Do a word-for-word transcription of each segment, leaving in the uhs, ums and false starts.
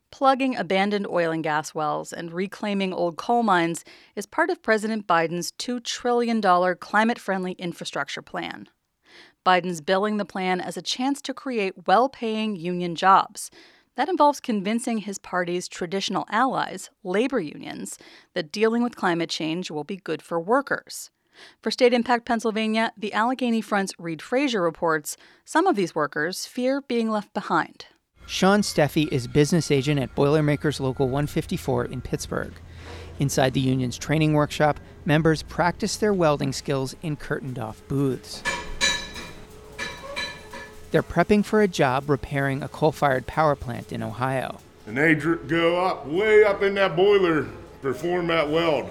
Plugging abandoned oil and gas wells and reclaiming old coal mines is part of President Biden's two trillion dollars climate-friendly infrastructure plan. Biden's billing the plan as a chance to create well-paying union jobs. That involves convincing his party's traditional allies, labor unions, that dealing with climate change will be good for workers. For State Impact Pennsylvania, the Allegheny Front's Reid Frazier reports some of these workers fear being left behind. Sean Steffi is business agent at Boilermakers Local one fifty-four in Pittsburgh. Inside the union's training workshop, members practice their welding skills in curtained-off booths. They're prepping for a job repairing a coal-fired power plant in Ohio. And they dr- go up, way up in that boiler, perform that weld,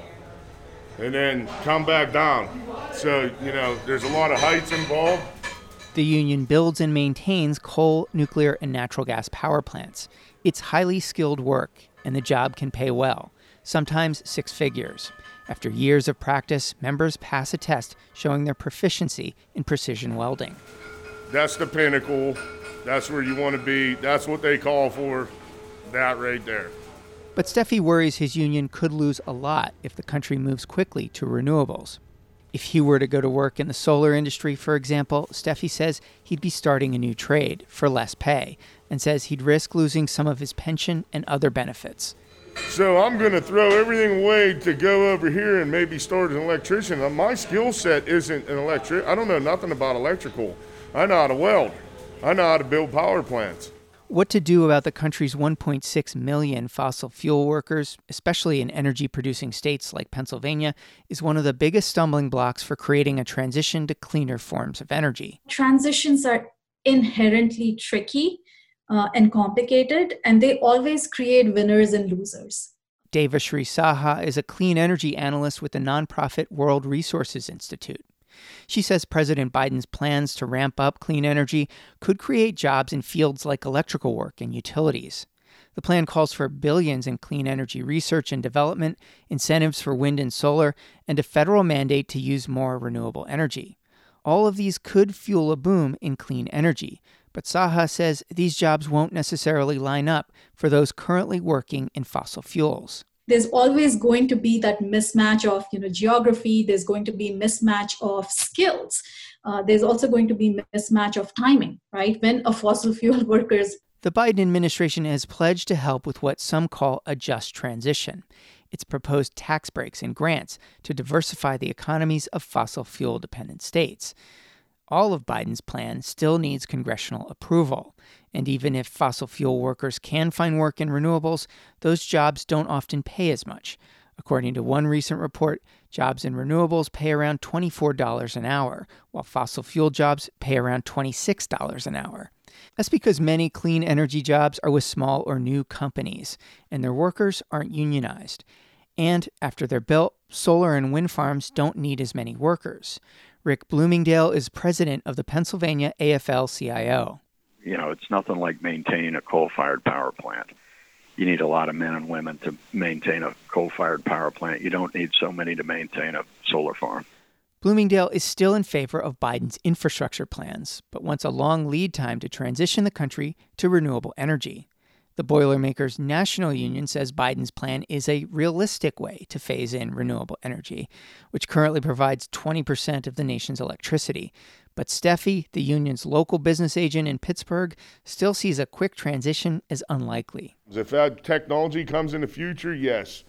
and then come back down. So, you know, there's a lot of heights involved. The union builds and maintains coal, nuclear, and natural gas power plants. It's highly skilled work, and the job can pay well, sometimes six figures. After years of practice, members pass a test showing their proficiency in precision welding. That's the pinnacle. That's where you want to be. That's what they call for. That right there. But Steffi worries his union could lose a lot if the country moves quickly to renewables. If he were to go to work in the solar industry, for example, Steffi says he'd be starting a new trade for less pay and says he'd risk losing some of his pension and other benefits. So I'm going to throw everything away to go over here and maybe start as an electrician. My skill set isn't an electric. I don't know nothing about electrical. I know how to weld. I know how to build power plants. What to do about the country's one point six million fossil fuel workers, especially in energy-producing states like Pennsylvania, is one of the biggest stumbling blocks for creating a transition to cleaner forms of energy. Transitions are inherently tricky uh, and complicated, and they always create winners and losers. Devashri Saha is a clean energy analyst with the nonprofit World Resources Institute. She says President Biden's plans to ramp up clean energy could create jobs in fields like electrical work and utilities. The plan calls for billions in clean energy research and development, incentives for wind and solar, and a federal mandate to use more renewable energy. All of these could fuel a boom in clean energy, but Saha says these jobs won't necessarily line up for those currently working in fossil fuels. There's always going to be that mismatch of, you know, geography. There's going to be mismatch of skills. Uh, there's also going to be mismatch of timing, right? When a fossil fuel workers. The Biden administration has pledged to help with what some call a just transition. It's proposed tax breaks and grants to diversify the economies of fossil fuel-dependent states. All of Biden's plan still needs congressional approval. And even if fossil fuel workers can find work in renewables, those jobs don't often pay as much. According to one recent report, jobs in renewables pay around twenty-four dollars an hour, while fossil fuel jobs pay around twenty-six dollars an hour. That's because many clean energy jobs are with small or new companies, and their workers aren't unionized. And after they're built, solar and wind farms don't need as many workers. Rick Bloomingdale is president of the Pennsylvania A F L C I O. You know, it's nothing like maintaining a coal-fired power plant. You need a lot of men and women to maintain a coal-fired power plant. You don't need so many to maintain a solar farm. Bloomingdale is still in favor of Biden's infrastructure plans, but wants a long lead time to transition the country to renewable energy. The Boilermakers National Union says Biden's plan is a realistic way to phase in renewable energy, which currently provides twenty percent of the nation's electricity. But Steffi, the union's local business agent in Pittsburgh, still sees a quick transition as unlikely. If that technology comes in the future, yes,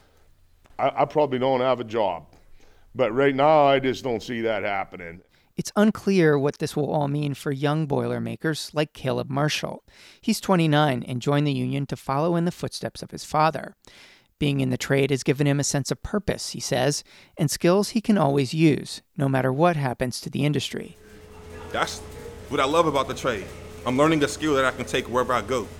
I, I probably don't have a job. But right now, I just don't see that happening. It's unclear what this will all mean for young Boilermakers like Caleb Marshall. He's twenty-nine and joined the union to follow in the footsteps of his father. Being in the trade has given him a sense of purpose, he says, and skills he can always use, no matter what happens to the industry. That's what I love about the trade. I'm learning a skill that I can take wherever I go.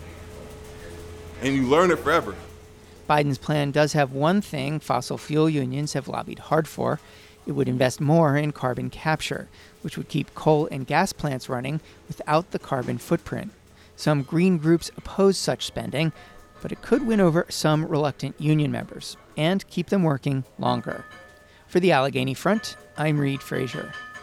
And you learn it forever. Biden's plan does have one thing fossil fuel unions have lobbied hard for. It would invest more in carbon capture, which would keep coal and gas plants running without the carbon footprint. Some green groups oppose such spending, but it could win over some reluctant union members and keep them working longer. For the Allegheny Front, I'm Reid Frazier.